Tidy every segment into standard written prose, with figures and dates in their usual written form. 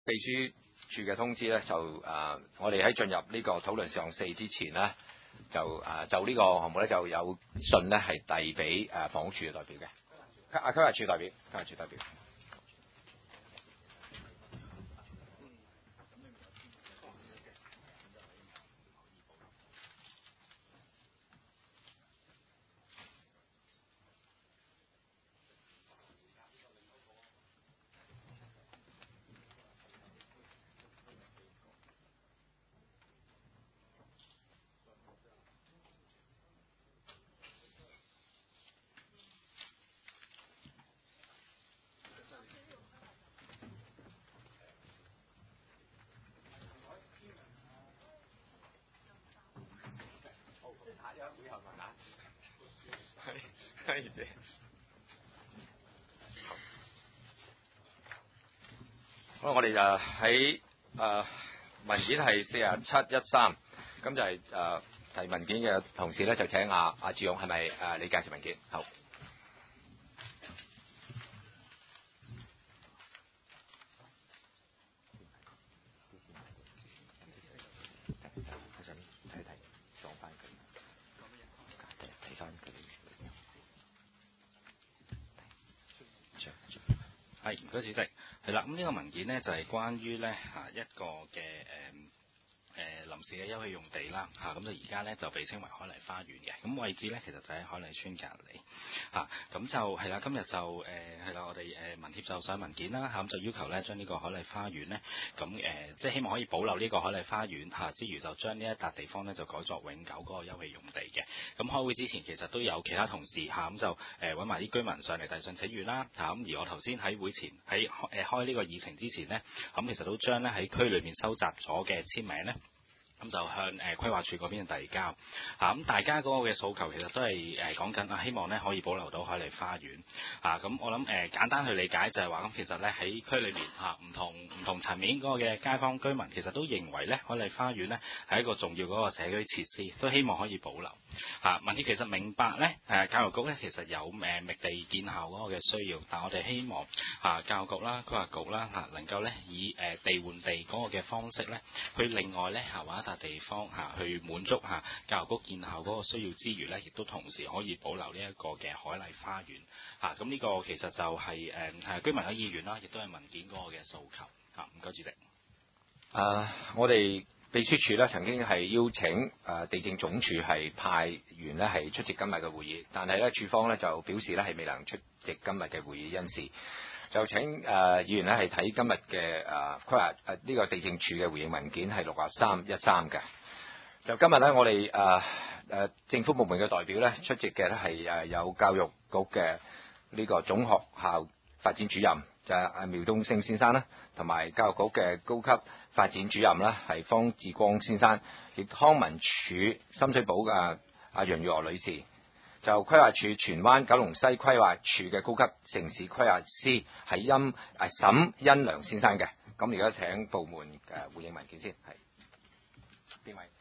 秘書處嘅通知咧，我哋喺進入呢個討論事項4之前呢，就呢個項目咧就有信咧係遞俾房屋處嘅代表嘅，規劃處代表。好，我哋就喺文件係4713，咁就係提文件嘅同事咧，就請阿志勇係咪你介紹文件？好。 係，唔該主席。係啦，咁呢個文件呢，就係關於呢一個嘅臨時嘅休憩用地啦，咁就而家呢，就被稱為海麗花園嘅，咁位置呢，其實就喺海麗村隔離，咁就係啦，今日就係啦，我哋民協就上文件啦，咁就要求呢將呢個海麗花園呢，咁即係希望可以保留呢個海麗花園之餘就將呢一笪地方呢，就改作永久嗰個休憩用地嘅。咁開會之前其實都有其他同事咁就揾埋啲居民上嚟遞信請願啦，咁而我頭先喺會前喺開呢個議程之前呢，咁其實都將呢喺區裏面收集咗嘅簽名呢，咁就向規劃署嗰邊遞交，咁大家嗰個嘅訴求其實都係講緊希望咧可以保留到海麗花園，咁我諗簡單去理解就係話咁其實咧喺區裏面唔同層面嗰個嘅街坊居民其實都認為咧海麗花園咧係一個重要嗰個社區設施，都希望可以保留。民協其實明白咧教育局咧其實有覓地建校嗰個嘅需要，但我哋希望教育局啦、規劃局啦能夠咧以地換地嗰個嘅方式咧去另外咧揾一笪地方去滿足教育局建校嗰個需要之餘咧，亦都同時可以保留呢一個嘅海麗花園。咁呢個其實就係居民嘅意願啦，亦都係文件嗰個嘅訴求。唔該，主席。 我哋秘書處咧曾經係邀請地政總署係派員咧係出席今日嘅會議，但係咧署方咧就表示咧係未能出席今日嘅會議，因事就請議員咧係睇今日嘅規劃呢個地政署嘅回應文件係6313嘅。就今日咧我哋政府部門嘅代表咧出席嘅咧係有教育局嘅呢個總學校發展主任就係苗東升先生啦，同埋教育局嘅高級發展主任啦係方志光先生，亦康文署深水埗嘅阿楊玉娥女士。就規劃署荃灣九龍西規劃處嘅高級城市規劃師係沈欣良先生嘅。咁而家請部門回應文件先，係邊位？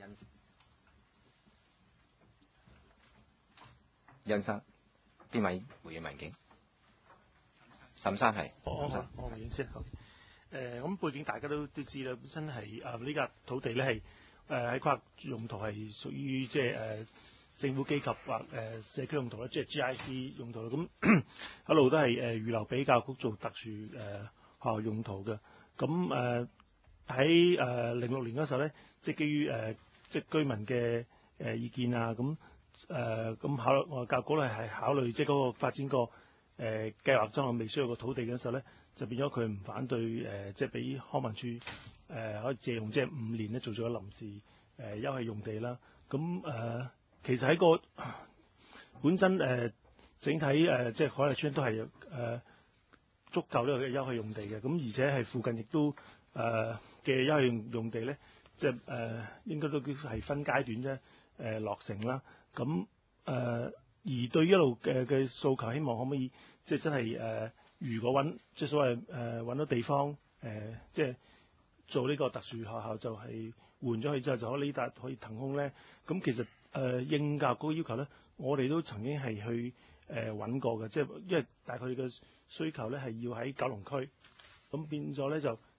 欣生，邊位回應文件？沈生係。 我回應先。咁背景大家都知啦，本身係呢笪土地咧係喺規劃用途係屬於即係政府機構或社區用途咧，即係 GIC 用途啦。咁一路都係預留俾教育局做特殊學校用途嘅。咁喺06年嗰時候咧，即係基於即係居民嘅意見啊，咁我教育局咧係考慮即係嗰個發展個計劃中未需要個土地嘅時候咧，就變咗佢唔反對即係俾康文署可以借用即係5年咧做咗臨時休憩用地啦。咁其實喺個本身整體即係海麗村都係足夠呢個休憩用地嘅，咁而且係附近亦都嘅休憩用地咧，即係應該都係分階段啫落成啦。咁而對一路嘅訴求，希望可唔可以即係真係如果即係所謂揾到地方即係做呢個特殊學校，就係換咗佢之後就可以呢笪可以騰空咧。咁其實應教育局要求咧，我哋都曾經係去揾過嘅，即係因為大概嘅需求咧係要喺九龍區，咁變咗咧就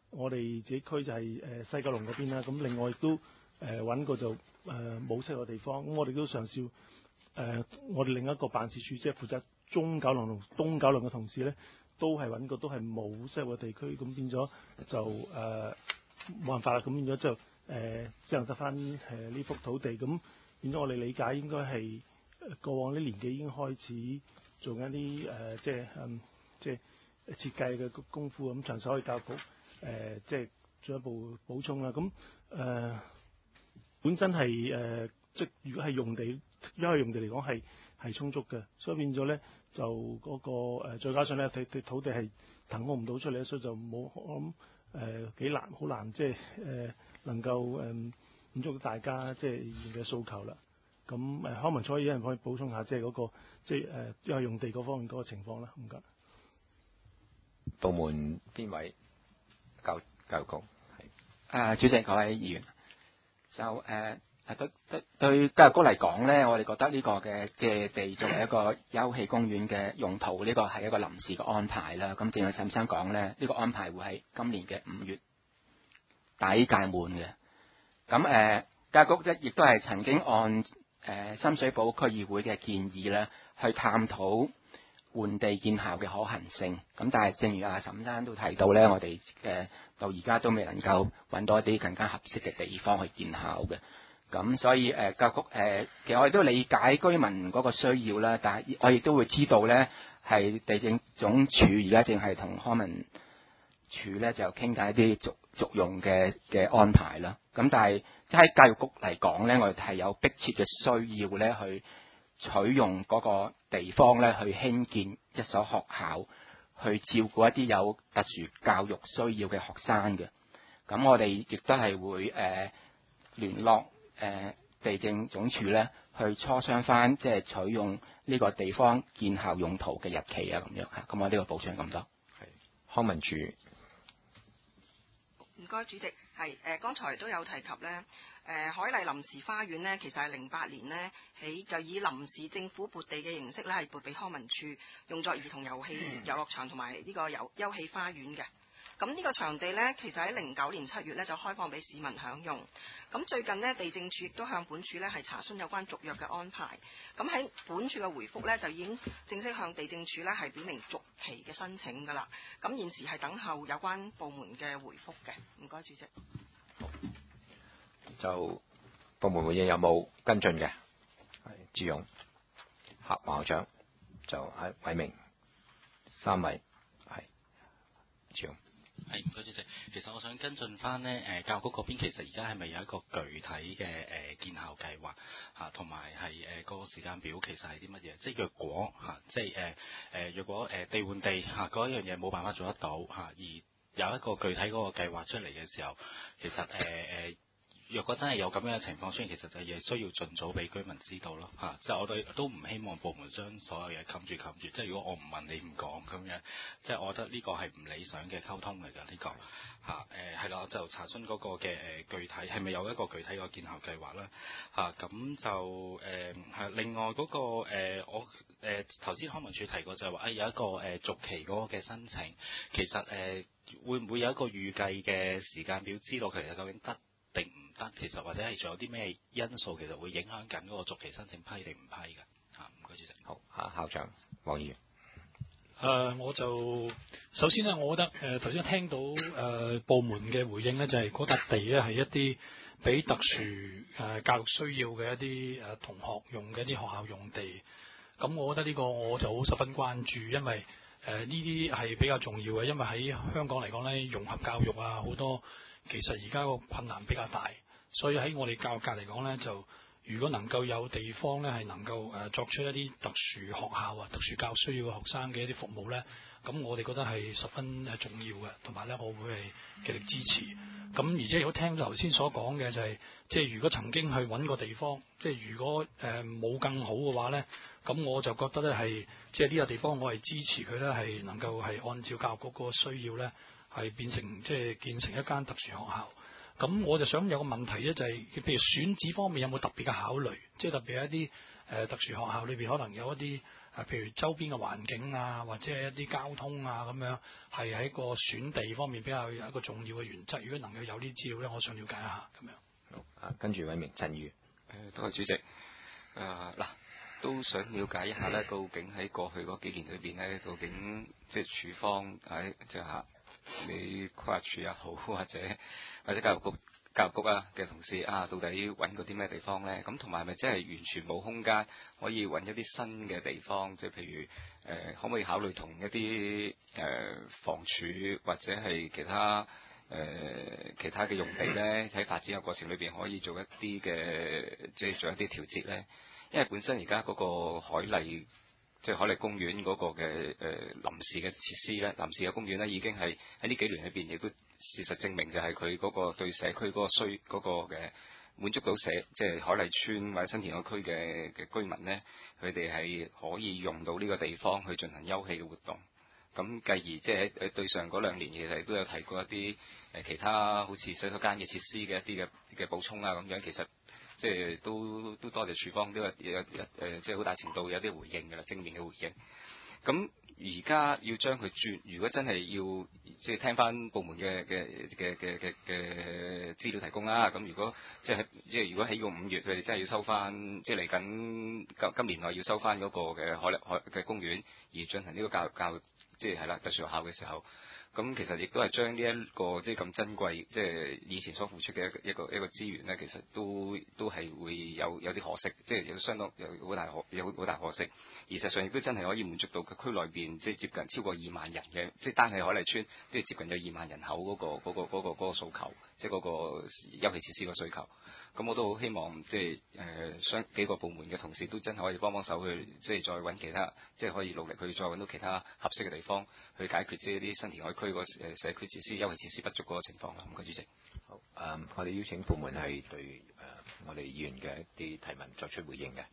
我哋自己區就係西九龍嗰邊啦。咁另外亦都揾過就冇適合地方。咁我哋都嘗試我哋另一個辦事處，即係負責中九龍同東九龍嘅同事咧，都係揾過，都係冇適合嘅地區。咁變咗就冇辦法啦。咁變咗就只能得翻呢幅土地。咁變咗我哋理解應該係過往呢年紀已經開始做緊啲即係設計嘅功夫。咁長手可以教育局即係進一步補充啦。咁本身係即係如果係用地，因為用地嚟講係充足嘅，所以變咗咧就嗰個再加上咧土地係騰空唔到出嚟，所以就冇我諗幾難，好難即係能夠滿足大家即係嘅訴求啦。咁康文署有人可以補充下即係嗰個即係因為用地嗰方面嗰個情況啦。唔該。 部門邊位？教育局係。主席各位議員，就對教育局嚟講咧，我哋覺得呢個嘅借地作為一個休憩公園嘅用途，呢個係一個臨時嘅安排啦。咁正如沈生講咧，呢個安排會喺今年嘅5月底屆滿嘅。咁教育局亦都係曾經按深水埗區議會嘅建議咧，去探討換地建校嘅可行性。咁但係正如阿沈生都提到咧，我哋到而家都未能夠揾到一啲更加合適嘅地方去建校嘅。咁所以教育局其實我哋都理解居民嗰個需要啦，但係我亦都會知道咧，係地政總署而家正係同康文署咧就傾緊一啲續用嘅安排啦。咁但係即係喺教育局嚟講咧，我哋係有迫切嘅需要咧，去取用嗰個地方咧，去興建一所學校，去照顧一啲有特殊教育需要嘅學生嘅。咁我哋亦都係會聯絡地政總署咧，去磋商翻即係取用呢個地方建校用途嘅日期啊，咁樣嚇。咁我呢個補充咁多。 係康文署。 唔該，主席係剛才都有提及咧，海麗臨時花園呢，其實係08年呢起就以臨時政府撥地嘅形式咧，係撥俾康文署用作兒童遊樂場同埋呢個休憩花園嘅。咁呢個場地呢，其實喺09年7月呢就開放俾市民享用。咁最近呢，地政署亦都向本署呢係查詢有關續約嘅安排。咁喺本署嘅回覆呢，就已經正式向地政署呢係表明續期嘅申請㗎啦。咁現時係等候有關部門嘅回覆嘅。唔該，主席。 就部門回應有冇跟進嘅？係志勇、黃校長，就係偉明，3位係志勇。 係唔該主席，其實我想跟進翻呢教育局嗰邊其實而家係咪有一個具體嘅建校計劃嚇，同埋係個時間表其實係啲乜嘢？即係若果嚇，即係若果地換地嚇嗰樣嘢冇辦法做得到嚇，而有一個具體嗰個計劃出嚟嘅時候，其實若果真係有咁樣嘅情況出現，其實就係需要盡早俾居民知道咯嚇。即係我哋都唔希望部門將所有嘢冚住。即係如果我唔問你唔講咁樣，即係我覺得呢個係唔理想嘅溝通嚟㗎。呢個嚇係啦，就查詢嗰個嘅具體係咪有一個具體個建校計劃啦嚇。咁就係另外嗰個我頭先康文署提過就係話有一個續期嗰個嘅申請，其實會唔會有一個預計嘅時間表，知道其實究竟得定唔得？其實或者係仲有啲咩因素，其實會影響緊嗰個續期申請批定唔批嘅嚇？唔該主席。 好，校長黃議員。 我就首先咧，我覺得頭先聽到部門嘅回應咧，就係嗰笪地咧係一啲俾特殊教育需要嘅一啲同學用嘅一啲學校用地。咁我覺得呢個我就好十分關注，因為呢啲係比較重要嘅，因為喺香港嚟講咧，融合教育啊好多。其實而家個困難比較大，所以喺我哋教育界嚟講呢，就如果能夠有地方呢，係能夠作出一啲特殊學校啊、特殊教育需要嘅學生嘅一啲服務呢，咁我哋覺得係十分重要嘅，同埋呢，我會係極力支持。咁而且如果聽到頭先所講嘅就係，即係如果曾經去揾個地方，即係如果冇更好嘅話呢，咁我就覺得呢係，即係呢個地方我係支持佢呢，係能夠係按照教育局嗰個需要呢。係變成即係建成一間特殊學校，咁我就想有個問題咧，就係譬如選址方面有冇特別嘅考慮，即係特別係一啲特殊學校裏邊可能有一啲譬如周邊嘅環境啊，或者係一啲交通啊咁樣，係喺個選地方面比較有一個重要嘅原則。如果能夠有啲資料咧，我想了解一下咁樣。 好，跟住偉明陳宇。 多謝主席。嗱，都想了解一下咧，究竟喺過去嗰幾年裏邊咧，究竟即係處方喺即係嚇你規劃處也好，或者教育局啊嘅同事啊，到底揾過啲咩地方咧？咁同埋係咪真係完全冇空間可以揾一啲新嘅地方？即係譬如可唔可以考慮同一啲房署或者係其他嘅用地咧，喺發展嘅過程裏邊可以做一啲嘅，即係做一啲調節咧？因為本身而家嗰個海麗即係海麗公園嗰個嘅臨時嘅設施咧，臨時嘅公園咧，已經係喺呢幾年裏邊，亦都事實證明就係佢嗰個對社區嗰個嘅滿足到即係海麗村或者新田嗰區嘅居民咧，佢哋係可以用到呢個地方去進行休憩嘅活動。咁繼而即係喺對上嗰2年，其實都有提過一啲其他好似洗手間嘅設施嘅一啲嘅補充啊咁樣，其實即係都多謝處方都有即係好大程度有啲回應㗎啦，正面嘅回應。咁而家要將佢轉，如果真係要即係聽翻部門嘅資料提供啦，咁如果即係如果喺個5月佢哋真係要收翻，即係嚟緊今年內要收翻嗰個嘅海嘅公園，而進行呢個教育即係啦特殊學校嘅時候。咁其實亦都係將呢一個即係咁珍貴，即係以前所付出嘅一個資源咧，其實都係會有啲可惜，即係有相當有好大可惜。而實際上亦都真係可以滿足到區內邊即係接近超過2萬人嘅，即係單係海麗村都係接近有2萬人口嗰個訴求，即係嗰個休憩設施嘅需求。咁我都好希望即係幾個部門嘅同事都真係可以幫手去，即係再揾其他，即係可以努力去再揾到其他合適嘅地方去解決即係啲新填海區個社區設施、休憩設施不足嗰個情況啦。唔該，主席。 好，我哋邀請部門係對我哋議員嘅一啲提問作出回應嘅。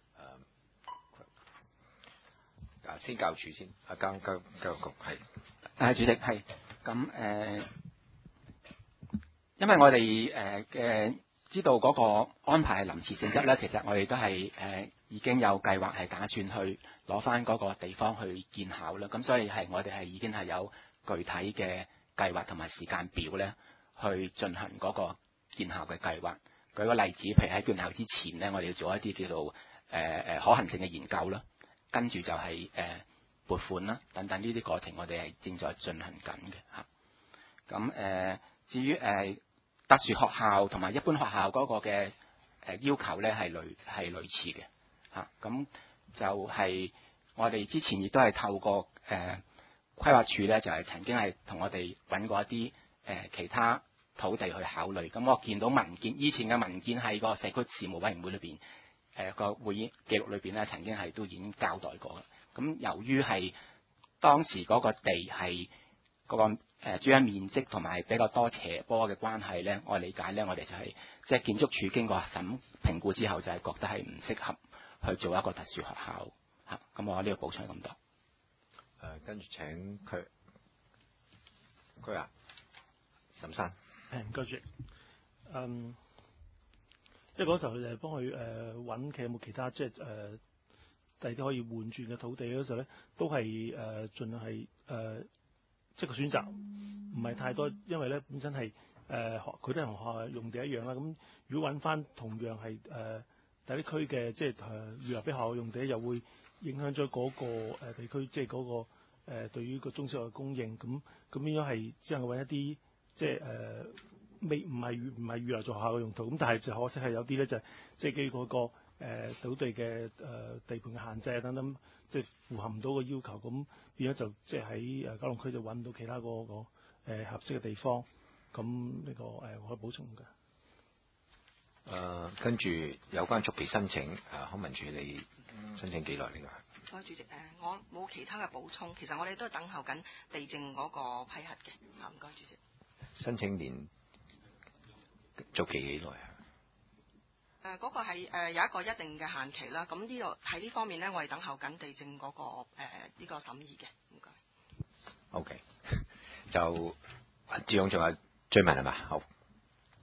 先教署先，教育局係。 主席係咁因為我哋嘅知道嗰個安排係臨時性質咧，其實我哋都係已經有計劃係打算去攞翻嗰個地方去建校啦。咁所以我哋係已經係有具體嘅計劃同埋時間表咧，去進行嗰個建校嘅計劃。舉個例子，譬如喺建校之前咧，我哋要做一啲叫做可行性嘅研究啦，跟住就係撥款啦等等呢啲過程，我哋係正在進行緊嘅嚇。咁至於特殊學校同埋一般學校嗰個嘅要求咧係類似嘅嚇。咁就係我哋之前亦都係透過規劃署咧，就係曾經係同我哋揾過一啲其他土地去考慮。咁我見到文件，以前嘅文件喺個社區事務委員會裏邊個會議記錄裏邊咧，曾經係都已經交代過。咁由於係當時嗰個地係嗰個主要面積同埋比較多斜坡嘅關係咧，我理解咧，我哋就係即係建築署經過評估之後，就係覺得係唔適合去做一個特殊學校嚇。咁我呢個補充咁多。 跟住請佢沈生。 唔該主席。即係嗰時候就幫佢揾佢有冇其他即係第啲可以換轉嘅土地嗰時候咧，都係盡量係即係個選擇唔係太多，因為咧本身係佢都係同學校用地一樣啦。咁如果揾翻同樣係第啲區嘅，即係預留俾學校用地，又會影響咗嗰個地區，即係嗰個對於個中小學嘅供應。咁變咗係只能夠揾一啲即係未唔係預留做學校嘅用途。咁但係就可惜係有啲咧就係即係基於嗰個土地嘅地盤嘅限制等等，即係符合唔到個要求，咁變咗就即係喺九龍區就揾唔到其他個合適嘅地方。咁呢個我可以補充嘅。 跟住有關續期申請，康文署你申請幾耐呢個？ 主席，我冇其他嘅補充，其實我哋都係等候緊地政嗰個批核嘅。唔該，主席。 申請年續期幾耐啊？ 嗰個係有一個一定嘅限期啦。咁呢度喺呢方面咧，我哋等候緊地政嗰個呢個審議嘅。唔該。 OK， 就志勇仲有追問係嘛？好。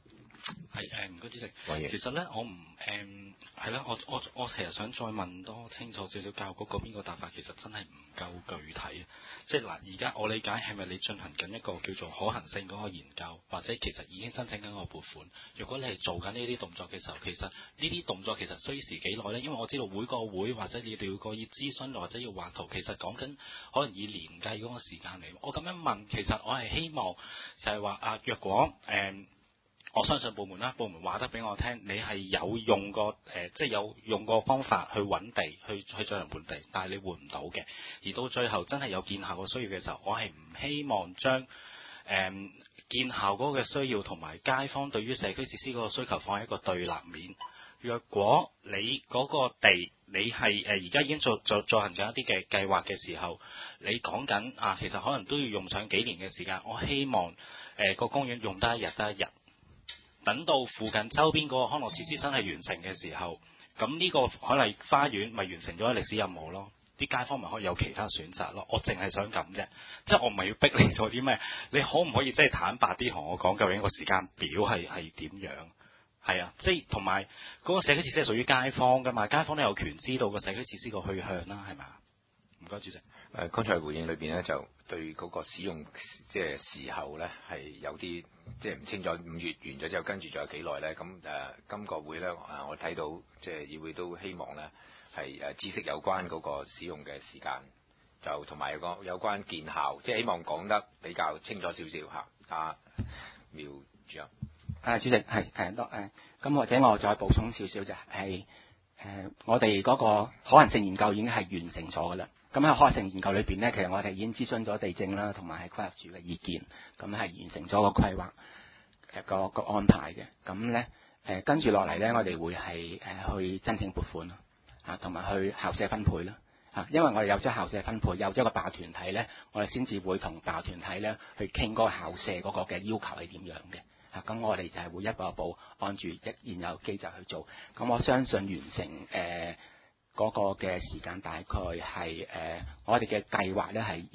係唔該主席。 黃議員其實咧，我唔係啦，我其實想再問多清楚少少，教育局嗰邊個答法其實真係唔夠具體啊！即係嗱，而家我理解係咪你進行緊一個叫做可行性嗰個研究，或者其實已經申請緊個撥款？如果你係做緊呢啲動作嘅時候，其實呢啲動作其實需時幾耐呢？因為我知道每個會或者你哋要個要諮詢或者要畫圖，其實講緊可能以年計嗰個時間嚟。我咁樣問，其實我係希望就係話啊，若果我相信部門啦，部門話得俾我聽，你係有用過即係有用過方法去揾地，去進行換地，但係你換唔到嘅，而到最後真係有見效個需要嘅時候，我係唔希望將見效嗰個嘅需要同埋街坊對於社區設施嗰個需求放喺一個對立面。若果你嗰個地你係而家已經做行緊一啲嘅計劃嘅時候，你講緊啊，其實可能都要用上幾年嘅時間。我希望個公園用得一日得一日。等到附近周邊嗰個康樂設施真係完成嘅時候，咁呢個海麗花園咪完成咗歷史任務咯，啲街坊咪可以有其他選擇咯。我淨係想咁啫，即係我唔係要逼你做啲咩，你可唔可以即係坦白啲同我講究竟個時間表係點樣？係啊，即係同埋嗰個社區設施係屬於街坊㗎嘛，街坊都有權知道個社區設施個去向啦，係咪？唔該，主席。 剛才回應裏邊咧，就對嗰個使用即係時候咧係有啲即係唔清楚。5月完咗之後，跟住仲有幾耐咧？咁今個會咧我睇到即係議會都希望咧係知悉有關嗰個使用嘅時間，就同埋有關見效，即係希望講得比較清楚少少嚇。苗主任， 主席係咁或者我再補充少少就係我哋嗰個可行性研究已經係完成咗㗎啦。咁喺可行性研究裏邊呢，其實我哋已經諮詢咗地政啦，同埋係規劃署嘅意見，咁係完成咗個規劃個安排嘅。咁呢跟住落嚟呢，我哋會係去申請撥款啦，同埋去校舍分配啦。因為我哋有咗校舍分配，有咗個辦學團體呢，我哋先至會同辦學團體呢去傾嗰個校舍嗰個嘅要求係點樣嘅。咁我哋就係會一步一步按住現有機制去做。咁我相信完成嗰個嘅時間大概係我哋嘅計劃咧係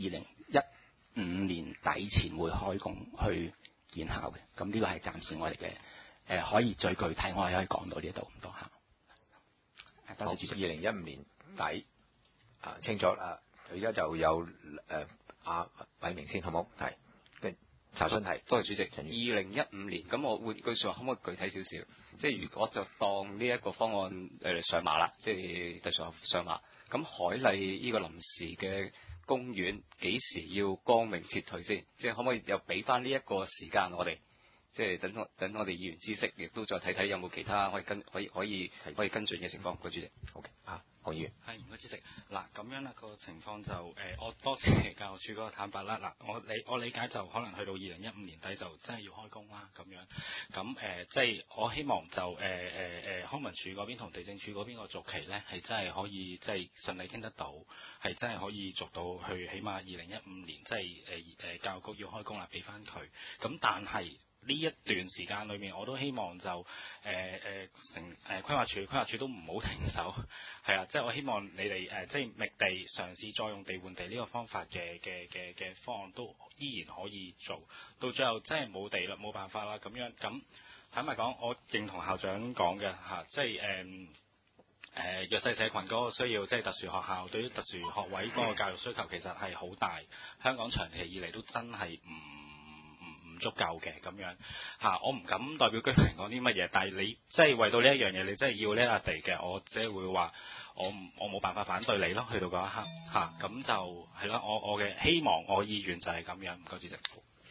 2015年底前會開工去見效嘅。咁呢個係暫時我哋嘅可以最具體，我哋可以講到呢度咁多下。多謝主席。 2015年底清楚啦。而家就有偉明先好冇係查詢題。 多謝主席。2015年咁，我換句説話，可唔可以具體少少？即係如果就當呢一個方案上馬啦，即係特殊上馬，咁海麗呢個臨時嘅公園幾時要光明撤退先？即係可唔可以又俾翻呢一個時間我哋？即係等我哋議員知識，亦都再睇睇有冇其他可以跟進嘅情況。個主席，OK 何議員。 係唔該主席。嗱咁樣啦個情況就我多謝教育署嗰個坦白啦。嗱我理解就可能去到2015年底就真係要開工啦咁樣。咁即係我希望就康文署嗰邊同地政署嗰邊個續期咧係真係可以即係順利傾得到，係真係可以續到去起碼2015年即係教育局要開工啦，俾翻佢。咁但係呢一段時間裏面，我都希望就規劃署都唔好停手，係啊，即係我希望你哋即係覓地嘗試再用地換地呢個方法嘅方案都依然可以做，到最後真係冇地啦，冇辦法啦咁樣。咁坦白講，我認同校長講嘅嚇，即係弱勢社群嗰個需要，即係特殊學校對於特殊學位嗰個教育需求其實係好大，香港長期以嚟都真係唔足夠嘅咁樣嚇，我唔敢代表居民講啲乜嘢，但係你即係為到呢一樣嘢，你真係要呢笪地嘅，我即係會話我冇辦法反對你咯，去到嗰一刻嚇，咁就係咯，我嘅希望我意願就係咁樣，唔該主席。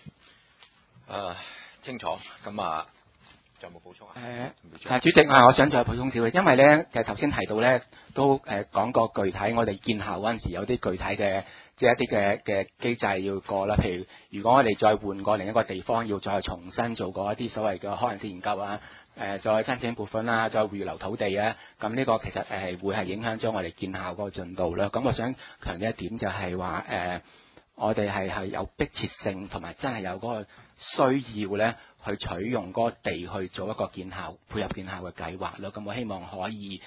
清楚，咁仲有冇補充主席我想再補充少少，因為咧其實頭先提到咧都講過具體，我哋見效嗰陣時有啲具體嘅。即係一啲嘅機制要過啦，譬如如果我哋再換過另一個地方，要再重新做過一啲所謂嘅可行性研究啊，再申請撥款啊，再預留土地啊，咁呢個其實會係影響咗我哋見效嗰個進度啦。咁我想強調一點就係話我哋係有迫切性同埋真係有嗰個需要咧，去取用嗰個地去做一個見效配合見效嘅計劃咯。咁我希望可以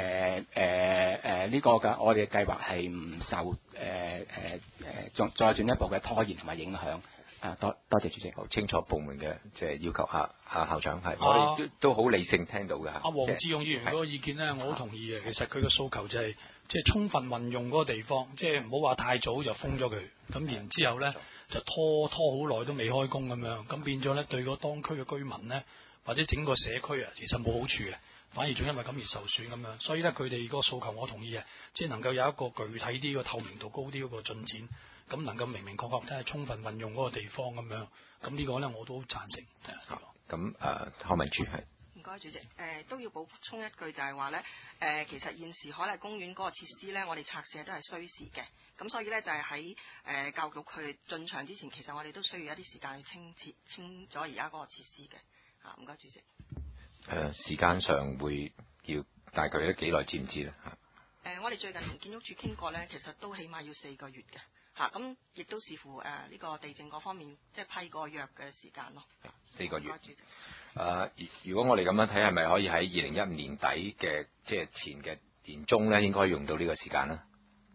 呢個嘅我哋嘅計劃係唔受再進一步嘅拖延同埋影響。 多謝主席。 好清楚部門嘅即係要求下校長係，我哋都好理性聽到嘅。 阿黃志勇議員嗰個意見咧，我好同意嘅。其實佢嘅訴求就係即係充分運用嗰個地方，即係唔好話太早就封咗佢，咁然之後咧就拖好耐都未開工咁樣，咁變咗咧對個當區嘅居民咧或者整個社區啊，其實冇好處嘅，反而仲因為咁而受損咁樣。所以咧佢哋嗰個訴求我同意嘅，即係能夠有一個具體啲個透明度高啲嗰個進展。咁能夠明明確確真係充分運用嗰個地方咁樣，咁呢個咧我都好贊成。 咁康文署係。 唔該，主席。都要補充一句就係話咧，其實現時海麗公園嗰個設施咧，我哋拆卸都係需時嘅。咁所以咧就係喺教育局佢進場之前，其實我哋都需要一啲時間去清咗而家嗰個設施嘅。唔該，主席。 時間上會要大概都幾耐知唔知咧？ 我哋最近同建築署傾過咧，其實都起碼要4個月嘅。咁亦都視乎呢個地政嗰方面，即係批個約嘅時間咯。 4個月。如果我哋咁樣睇，係咪可以喺2015年底嘅即係前嘅年中咧，應該用到呢個時間啦？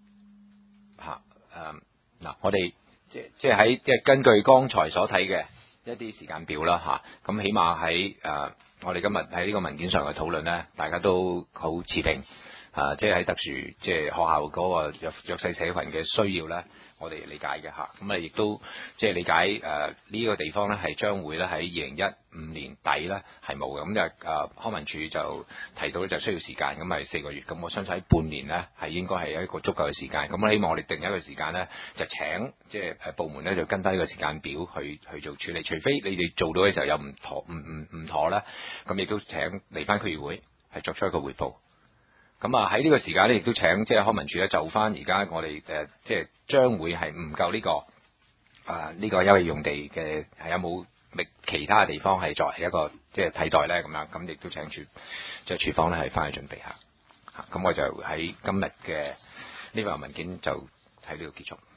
嗱，我哋即係根據剛才所睇嘅一啲時間表啦咁起碼喺我哋今日喺呢個文件上嘅討論咧，大家都好持平即係喺特殊即係學校嗰個弱勢社群嘅需要咧。我哋理解嘅咁亦都即係理解呢個地方咧係將會咧喺2015年底咧係冇嘅，咁就康文署就提到咧就需要時間，咁係4個月，咁我相信喺半年咧係應該係一個足夠嘅時間，咁希望我哋定一個時間咧就請即係部門咧就跟翻呢個時間表去做處理，除非你哋做到嘅時候有唔妥咧，咁亦都請嚟翻區議會係作出一個回報。咁喺呢個時間咧，亦都請即係康文署咧就翻而家我哋即係將會係唔夠呢個呢個休憩用地嘅係有冇其他嘅地方係作為一個即係替代咧咁樣，咁亦都請即係署方咧係翻去準備下。咁我就喺今日嘅呢份文件就喺呢度結束。